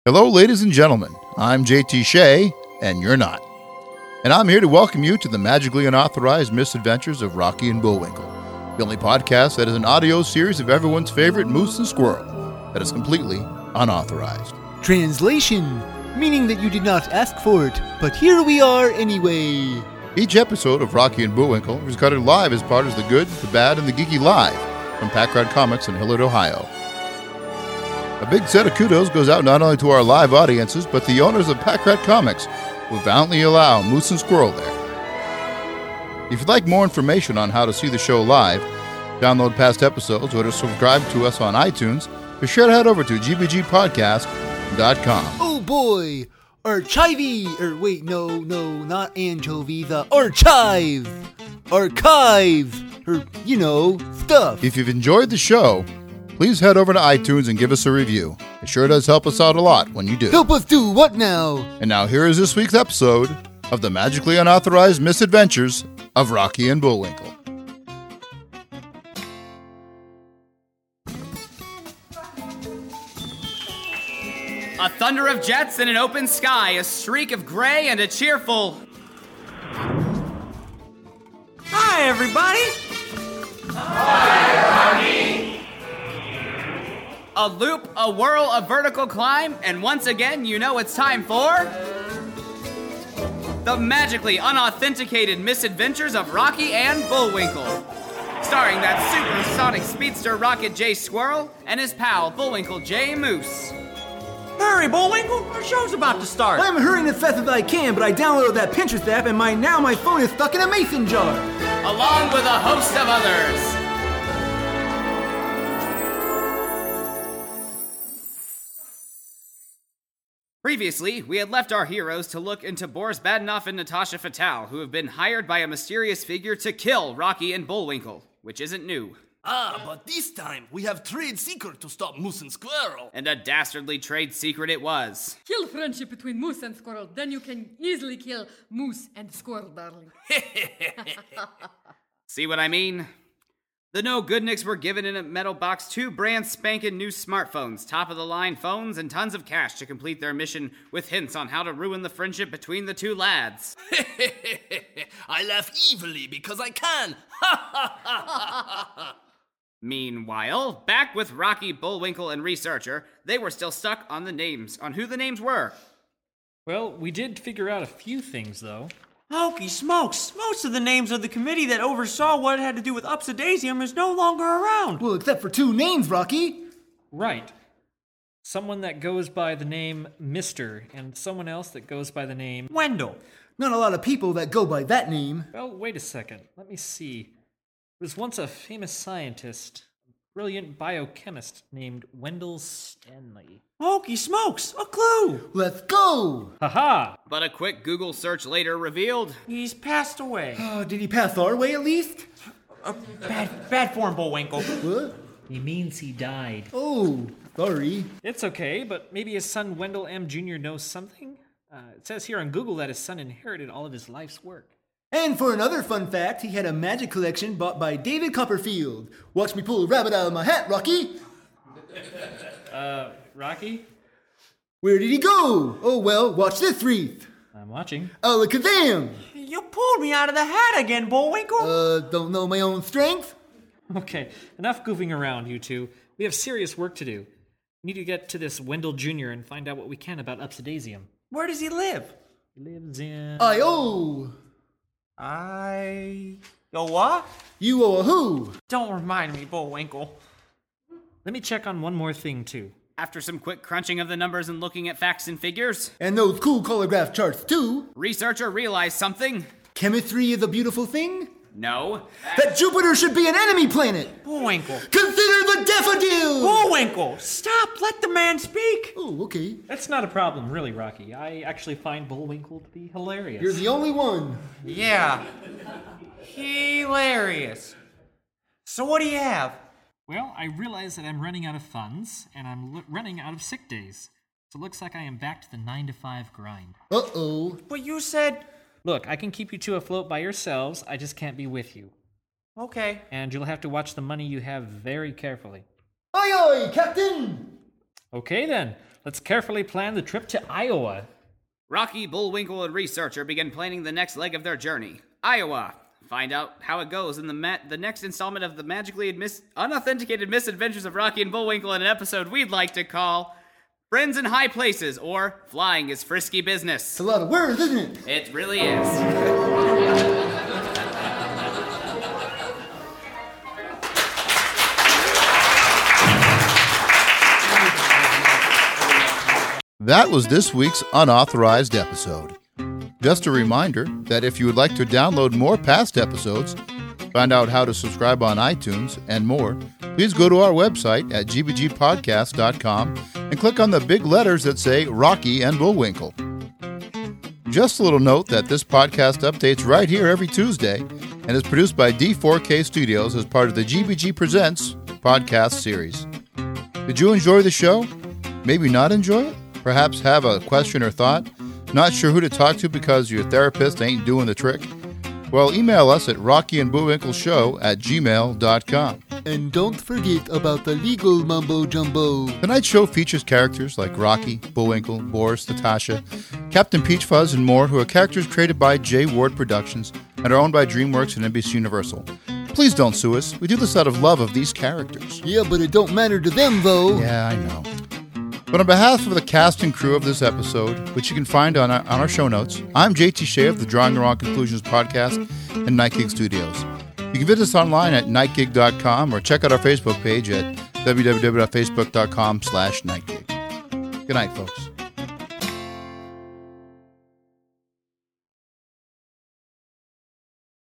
Hello, ladies and gentlemen. I'm JT Shea, and you're not. And I'm here to welcome you to the magically unauthorized misadventures of Rocky and Bullwinkle, the only podcast that is an audio series of everyone's favorite moose and squirrel that is completely unauthorized. Translation, meaning that you did not ask for it, but here we are anyway. Each episode of Rocky and Bullwinkle is recorded live as part of the Good, the Bad, and the Geeky Live from Pack Rat Comics in Hilliard, Ohio. A big set of kudos goes out not only to our live audiences, but the owners of Pack Rat Comics, who valiantly allow Moose and Squirrel there. If you'd like more information on how to see the show live, download past episodes, or to subscribe to us on iTunes, be sure to head over to gbgpodcast.com. Oh boy! Not anchovy, the archive! Stuff. If you've enjoyed the show, please head over to iTunes and give us a review. It sure does help us out a lot when you do. Help us do what now? And now here is this week's episode of the magically unauthorized misadventures of Rocky and Bullwinkle. A thunder of jets in an open sky, a streak of gray, and a cheerful... Hi, everybody! A loop, a whirl, a vertical climb, and once again, you know it's time for... the magically unauthenticated misadventures of Rocky and Bullwinkle. Starring that supersonic speedster Rocket J. Squirrel and his pal Bullwinkle J. Moose. Hurry, Bullwinkle! Our show's about to start! I'm hurrying as fast as I can, but I downloaded that Pinterest app and my phone is stuck in a mason jar. Along with a host of others. Previously, we had left our heroes to look into Boris Badenoff and Natasha Fatale, who have been hired by a mysterious figure to kill Rocky and Bullwinkle, which isn't new. But this time we have trade secret to stop Moose and Squirrel. And a dastardly trade secret it was. Kill friendship between Moose and Squirrel, then you can easily kill Moose and Squirrel, darling. See what I mean? The No Goodniks were given in a metal box 2 brand spanking new smartphones, top-of-the-line phones, and tons of cash to complete their mission with hints on how to ruin the friendship between the two lads. I laugh evilly because I can. Meanwhile, back with Rocky, Bullwinkle, and Researcher, they were still stuck on who the names were. Well, we did figure out a few things, though. Hokey smokes! Most of the names of the committee that oversaw what had to do with Upsidasium is no longer around. Well, except for 2 names, Rocky. Right. Someone that goes by the name Mr., and someone else that goes by the name Wendell. Not a lot of people that go by that name. Well, wait a second. Let me see. There was once a famous scientist, a brilliant biochemist named Wendell Stanley. Hokey smokes! A clue! Let's go! Ha-ha! But a quick Google search later revealed... He's passed away. Did he pass our way at least? Bad form, Bullwinkle. What? He means he died. Oh, sorry. It's okay, but maybe his son Wendell M. Jr. knows something? It says here on Google that his son inherited all of his life's work. And for another fun fact, he had a magic collection bought by David Copperfield. Watch me pull a rabbit out of my hat, Rocky. Rocky? Where did he go? Oh, well, watch this wreath. I'm watching. Alakazam! You pulled me out of the hat again, Bullwinkle. Don't know my own strength? Okay, enough goofing around, you two. We have serious work to do. We need to get to this Wendell Jr. and find out what we can about Upsidasium. Where does he live? He lives in... I owe. Yo, what? You owe a who? Don't remind me, Bullwinkle. Let me check on one more thing, too. After some quick crunching of the numbers and looking at facts and figures... And those cool colorgraph charts, too. Researcher realized something. Chemistry is a beautiful thing? No. That Jupiter should be an enemy planet! Bullwinkle. Consider the daffodil! Bullwinkle! Stop! Let the man speak! Oh, okay. That's not a problem, really, Rocky. I actually find Bullwinkle to be hilarious. You're the only one. Yeah. Hilarious. So what do you have? Well, I realize that I'm running out of funds, and I'm running out of sick days. So it looks like I am back to the 9-to-5 grind. Uh-oh. But you said... Look, I can keep you two afloat by yourselves, I just can't be with you. Okay. And you'll have to watch the money you have very carefully. Aye, aye, Captain! Okay then, let's carefully plan the trip to Iowa. Rocky, Bullwinkle, and Researcher begin planning the next leg of their journey. Iowa. Find out how it goes in the next installment of the magically unauthenticated misadventures of Rocky and Bullwinkle in an episode we'd like to call Friends in High Places, or Flying is Frisky Business. It's a lot of words, isn't it? It really is. That was this week's unauthorized episode. Just a reminder that if you would like to download more past episodes, find out how to subscribe on iTunes, and more, please go to our website at gbgpodcast.com and click on the big letters that say Rocky and Bullwinkle. Just a little note that this podcast updates right here every Tuesday and is produced by D4K Studios as part of the GBG Presents podcast series. Did you enjoy the show? Maybe not enjoy it? Perhaps have a question or thought? Not sure who to talk to because your therapist ain't doing the trick? Well, email us at rockyandbullwinkleshow@gmail.com. And don't forget about the legal mumbo-jumbo. Tonight's show features characters like Rocky, Bullwinkle, Boris, Natasha, Captain Peach Fuzz, and more, who are characters created by J. Ward Productions and are owned by DreamWorks and NBC Universal. Please don't sue us. We do this out of love of these characters. Yeah, but it don't matter to them, though. Yeah, I know. But on behalf of the cast and crew of this episode, which you can find on our show notes, I'm JT Shea of the Drawing the Wrong Conclusions podcast and Night Gig Studios. You can visit us online at nightgig.com or check out our Facebook page at www.facebook.com/nightgig. Good night, folks.